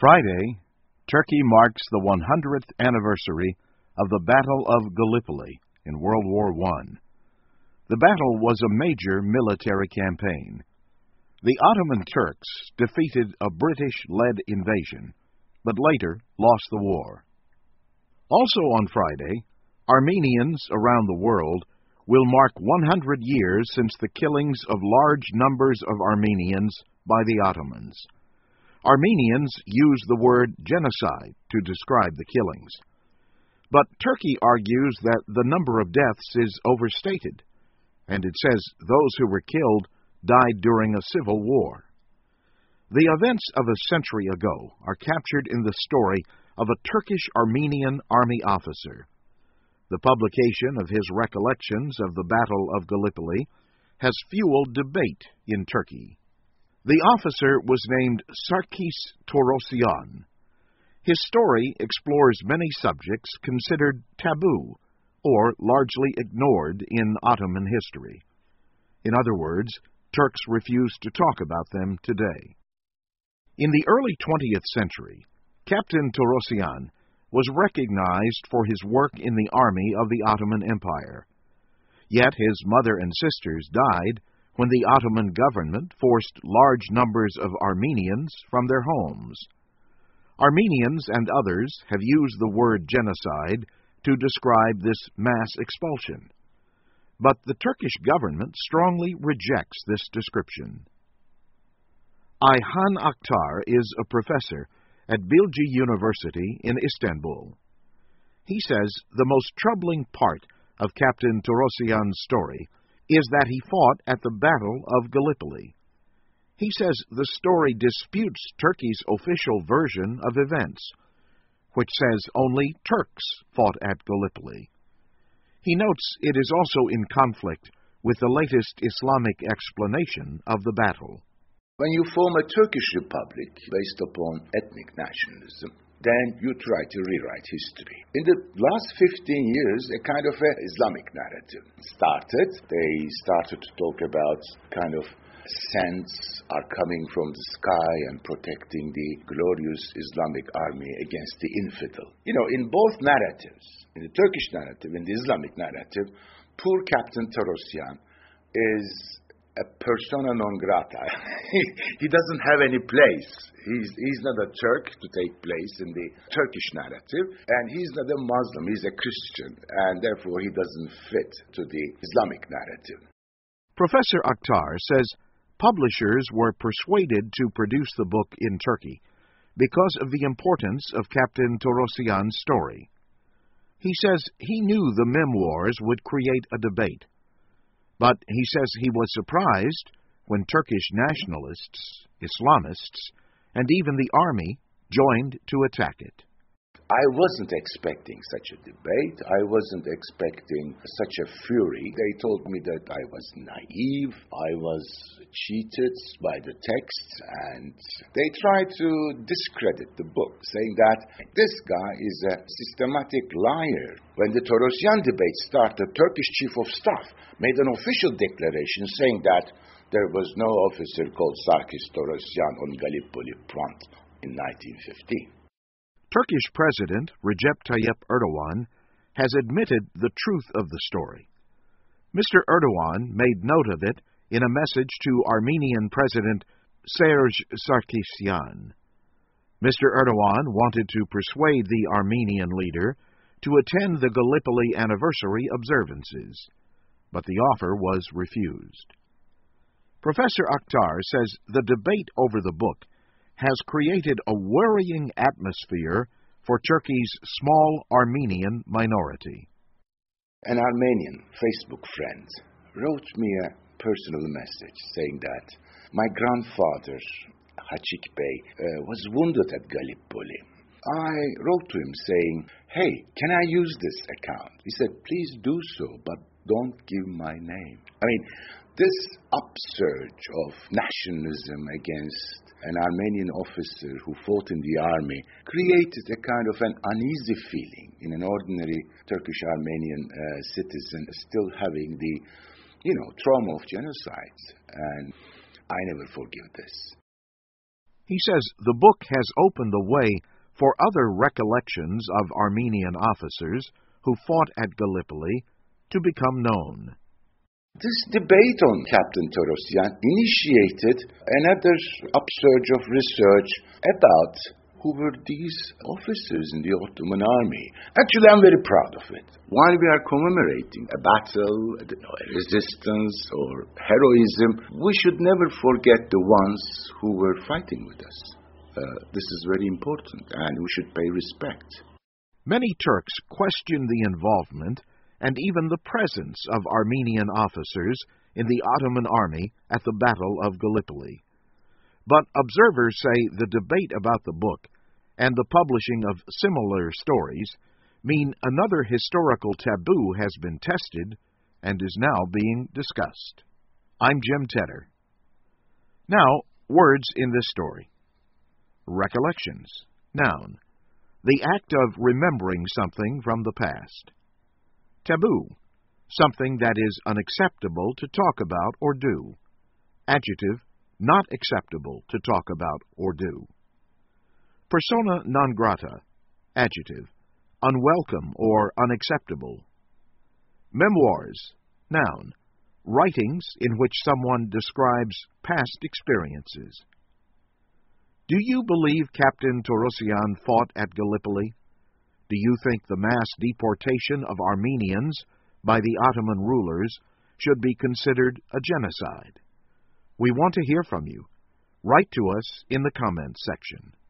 Friday, Turkey marks the 100th anniversary of the Battle of Gallipoli in World War I. The battle was a major military campaign. The Ottoman Turks defeated a British-led invasion, but later lost the war. Also on Friday, Armenians around the world will mark 100 years since the killings of large numbers of Armenians by the Ottomans. Armenians use the word genocide to describe the killings. But Turkey argues that the number of deaths is overstated, and it says those who were killed died during a civil war. The events of a century ago are captured in the story of a Turkish-Armenian army officer. The publication of his recollections of the Battle of Gallipoli has fueled debate in Turkey. The officer was named Sarkis Torosyan. His story explores many subjects considered taboo or largely ignored in Ottoman history. In other words, Turks refuse to talk about them today. In the early 20th century, Captain Torosyan was recognized for his work in the army of the Ottoman Empire. Yet his mother and sisters died when the Ottoman government forced large numbers of Armenians from their homes. Armenians and others have used the word genocide to describe this mass expulsion. But the Turkish government strongly rejects this description. Ayhan Aktar is a professor at Bilgi University in Istanbul. He says the most troubling part of Captain Torosyan's story is that he fought at the Battle of Gallipoli. He says the story disputes Turkey's official version of events, which says only Turks fought at Gallipoli. He notes it is also in conflict with the latest Islamic explanation of the battle. When you form a Turkish republic based upon ethnic nationalism, then you try to rewrite history. In the last 15 years, a kind of an Islamic narrative started. They started to talk about kind of saints are coming from the sky and protecting the glorious Islamic army against the infidel. In both narratives, in the Turkish narrative and the Islamic narrative, poor Captain Torosyan is a persona non grata. He doesn't have any place. He's not a Turk to take place in the Turkish narrative, and he's not a Muslim. He's a Christian, and therefore he doesn't fit to the Islamic narrative. Professor Aktar says publishers were persuaded to produce the book in Turkey because of the importance of Captain Torosyan's story. He says he knew the memoirs would create a debate, but he says he was surprised when Turkish nationalists, Islamists, and even the army joined to attack it. I wasn't expecting such a debate. I wasn't expecting such a fury. They told me that I was naive, I was cheated by the text, and they tried to discredit the book, saying that this guy is a systematic liar. When the Torosyan debate started, the Turkish chief of staff made an official declaration saying that there was no officer called Sarkis Torosyan on Gallipoli front in 1915. Turkish President Recep Tayyip Erdogan has admitted the truth of the story. Mr. Erdogan made note of it in a message to Armenian President Serge Sarkisyan. Mr. Erdogan wanted to persuade the Armenian leader to attend the Gallipoli anniversary observances, but the offer was refused. Professor Aktar says the debate over the book has created a worrying atmosphere for Turkey's small Armenian minority. An Armenian Facebook friend wrote me a personal message saying that my grandfather, Hachik Bey, was wounded at Gallipoli. I wrote to him saying, "Hey, can I use this account?" He said, "Please do so, but don't give my name." This upsurge of nationalism against an Armenian officer who fought in the army created a kind of an uneasy feeling in an ordinary Turkish-Armenian citizen still having the, trauma of genocide. And I never forgive this. He says the book has opened the way for other recollections of Armenian officers who fought at Gallipoli to become known. This debate on Captain Torosyan initiated another upsurge of research about who were these officers in the Ottoman army. Actually, I'm very proud of it. While we are commemorating a battle, a resistance, or heroism, we should never forget the ones who were fighting with us. This is very important, and we should pay respect. Many Turks question the involvement and even the presence of Armenian officers in the Ottoman army at the Battle of Gallipoli. But observers say the debate about the book and the publishing of similar stories mean another historical taboo has been tested and is now being discussed. I'm Jim Tedder. Now, words in this story. Recollections. Noun. The act of remembering something from the past. Taboo. Something that is unacceptable to talk about or do. Adjective. Not acceptable to talk about or do. Persona non grata. Adjective. Unwelcome or unacceptable. Memoirs. Noun. Writings in which someone describes past experiences. Do you believe Captain Torosyan fought at Gallipoli? Do you think the mass deportation of Armenians by the Ottoman rulers should be considered a genocide? We want to hear from you. Write to us in the comments section.